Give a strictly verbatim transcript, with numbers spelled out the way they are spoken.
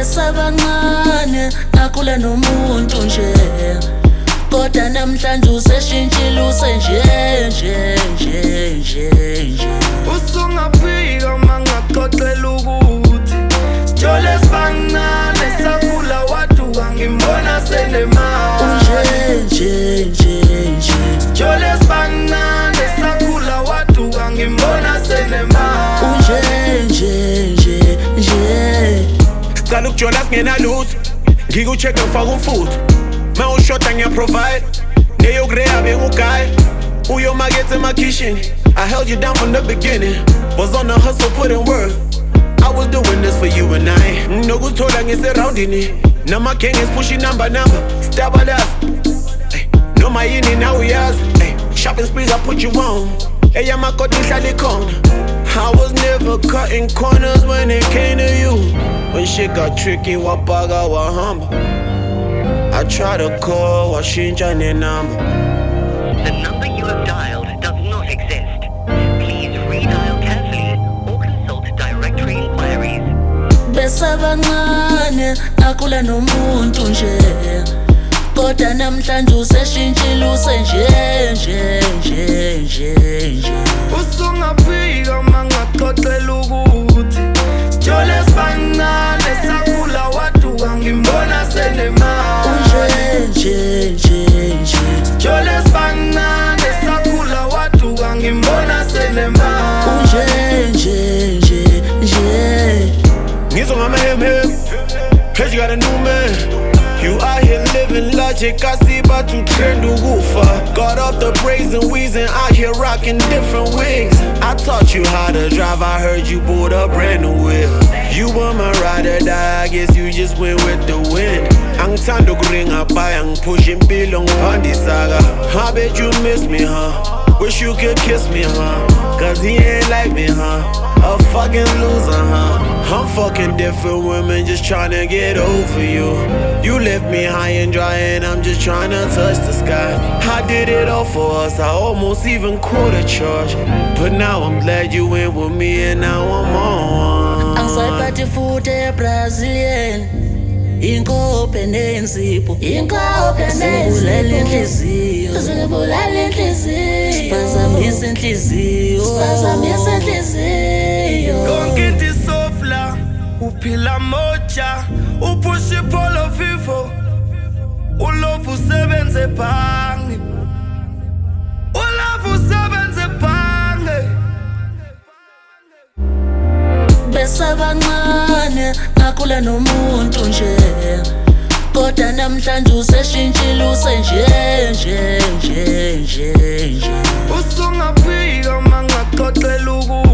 Besabancane akula nomuntu nje, kodwa namhlanje useshintshile usenje nje nje nje nje. Usungaphika mangaxoxela ukuthi Jole sibancane sakhula waduka ngimbona senemali. Unje nje nje nje. Jole sibancane sakhula waduka ngimbona senemali. Unje nje nje nje. Sicala ukujola singena lutho, ngikucheck ngifaka umfutho. Mawushoda ngiyaprovide, neyokureya bengugaya. Uyomakethe emakhishini, I held you down from the beginning. Was on the hustle, put in work. I was doing this for you and I. Nokuthola ngiseroundini, nama gang is pushing number number. Stab at us, noma yini na uyazi. Shopping sprees I put you on. Eya makoti ngihlala ikhona. I was never cutting corners when it came to you. When shit got tricky, wapaga wahamba. I try to call, washinja ne number. The number you have dialed does not exist. Please redial carefully or consult directory inquiries. Besabancane akula nomuntu nje, kodwa namhlanje useshintshile usenje nje nje nje nje. Usungaphika mangaxoxela ukuthi Jole sibancane sakhula waduka ngimbona senemali. Unje nje nje nje. Jole sibancane sakhula waduka ngimbona senemali. Unje nje nje nje. Ngizwa ngamahem-hem, heard you got a new man. You out here living logic, I see about to trend ukufa. Got off the braids and wheezing, out here rocking different wigs. I taught you how to drive, I heard you bought a brand new whip. You were my ride or die, I guess you just went with the wind. Angithanda ukuringa by, pushing impilo ngiphanda saga. I bet you miss me, huh? Wish you could kiss me, huh? Cause he ain't like me, huh? A fucking loser, huh? I'm fucking different women just tryna get over you. You left me high and dry and I'm just tryna touch the sky. I did it all for us, I almost even quote a charge. But now I'm glad you went with me and now I'm on. Angisayiphathi futhi Brazilian, inkope nensipho, inkope zibulala inhliziyo, zibulala inhliziyo, siphazamisa inhliziyo, siphazamisa inhliziyo. Konke into sofla, uphila moja, upusha ipolo vivo, ulovu usebenze bhange, ulovu usebenze bhange. Besabancane akula nomuntu nje, kodwa namhlanje useshintshile usenje nje nje nje nje. Usungaphika mangaxoxela ukuthi